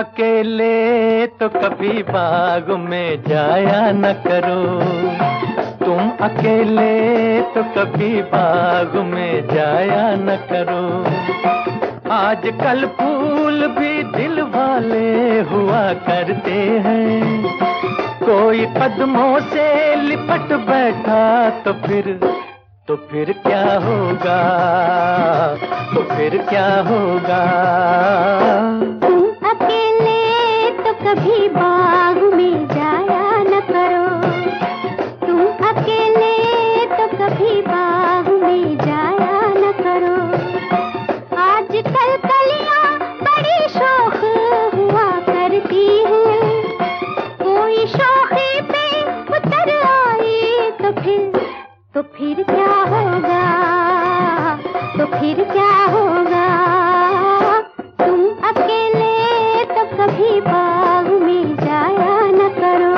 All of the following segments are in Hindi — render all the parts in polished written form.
अकेले तो कभी बाग में जाया न करो, तुम अकेले तो कभी बाग में जाया न करो। आजकल फूल भी दिल वाले हुआ करते हैं, कोई कदमों से लिपट बैठा तो फिर क्या होगा, तो फिर क्या होगा। तुम अकेले तो कभी बाग में जाया न करो, तुम अकेले तो कभी बाग में जाया न करो। आजकल कलियां बड़ी शौक हुआ करती हैं, कोई शौकी पे उतर आई तो फिर क्या होगा, तो फिर क्या होगा। तुम अकेले तो कभी बाग में जाया न करो।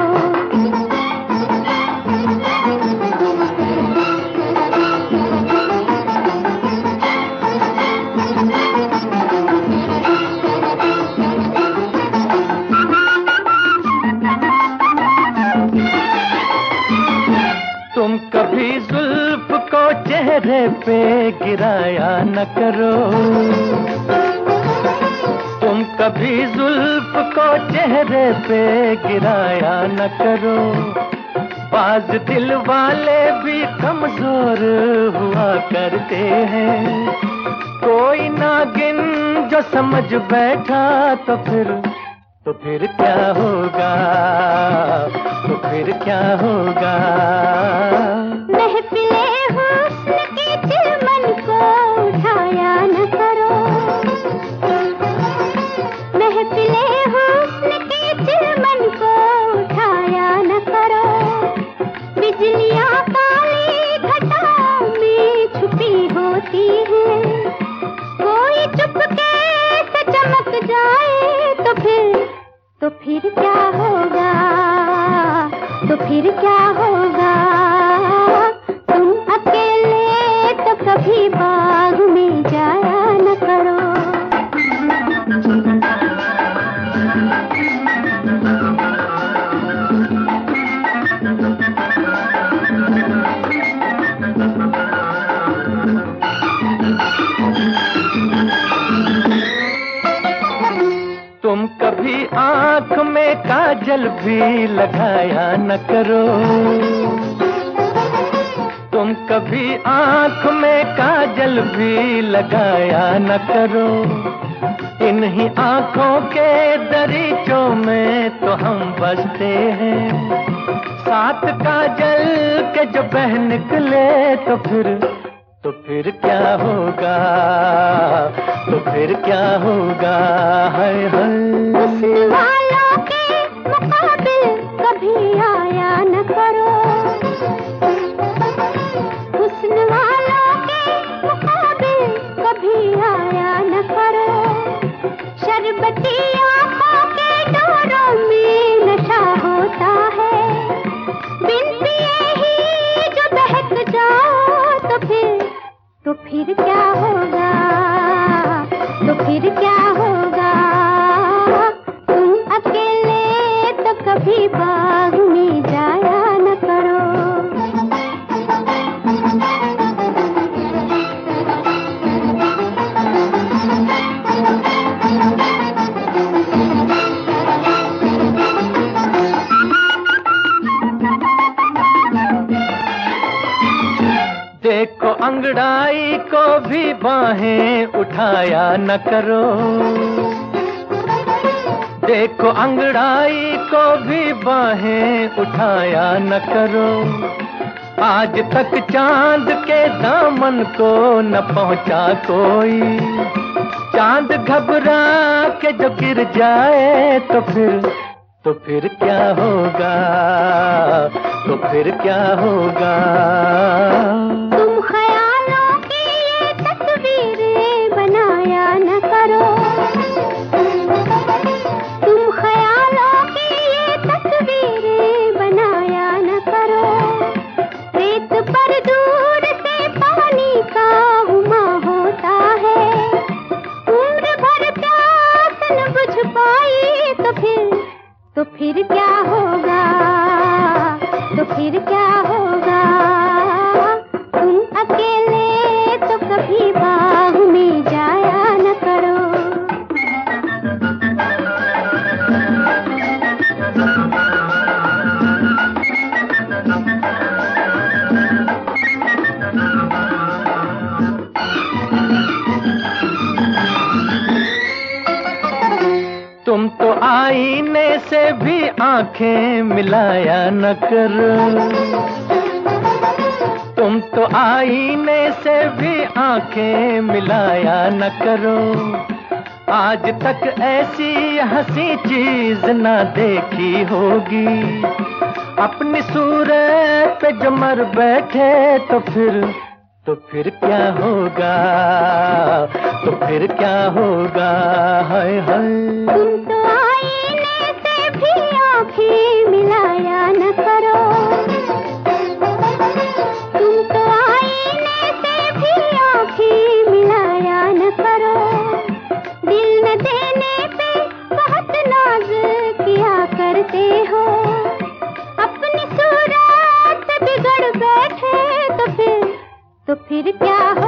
तुम कभी जुल्फ को चेहरे पे गिराया न करो, तुम कभी जुल्फ को चेहरे पे गिराया न करो। बाज दिल वाले भी कमजोर हुआ करते हैं, कोई नागिन जो समझ बैठा तो फिर क्या होगा, तो फिर क्या होगा। महफिले हुस्न की चिलमन को उठाया न करो, महफिले हुस्न की चिलमन को उठाया न करो। बिजलियां काली घटाओं में छुपी होती हैं, कोई चुपके से चमक जाए तो फिर क्या होगा, तो फिर क्या होगा। तुम अकेले तो कभी बाग में जाया न करो। तुम कभी आँख में काजल भी लगाया न करो, तुम कभी आँख में काजल भी लगाया न करो। इन्हीं आँखों के दरीचों में तो हम बसते हैं, साथ काजल के जो बह निकले तो फिर क्या होगा, तो फिर क्या होगा। हाय हाय। हुस्न वालों के मुकाबिल कभी आया न करो, हुस्न वालों के मुकाबिल कभी आया न करो। शरबती आंखों के डोरों में नशा होता है, बिन पिए ही जो बहक जाओ तो फिर क्या होगा, तो फिर क्या होगा। तुम अकेले तो कभी बाग में जाया न करो। देखो अंगड़ाई को भी बाहें उठाया न करो, देखो अंगड़ाई को भी बाहें उठाया न करो। आज तक चांद के दामन को न पहुंचा कोई, चांद घबरा के जो गिर जाए तो फिर क्या होगा, तो फिर क्या होगा। तुम ख्यालों की ये तस्वीरें बनाया न करो, तुम ख्यालों की ये तस्वीरें बनाया न करो। रेत पर दूर से पानी का उमा होता है, उम्र भर प्यास न बुझ पाई फिर क्या होगा, तो फिर क्या होगा। तुम अकेले तो कभी बाग में जाया न करो। तुम तो आईने से भी आंखें मिलाया न करो। तुम तो आईने से भी आंखें मिलाया न करो। आज तक ऐसी हंसी चीज ना देखी होगी। अपनी सूरत पे जो मर बैठे तो फिर क्या होगा, तो फिर क्या होगा। हाय हाय। तुम तो आईने से भी आंखें मिलाया न करो। तुम तो आईने से भी आंखें मिलाया न करो। दिल न देने पे बहुत नाज किया करते हो। अपनी सूरत बिगड़ बैठे तो फिर क्या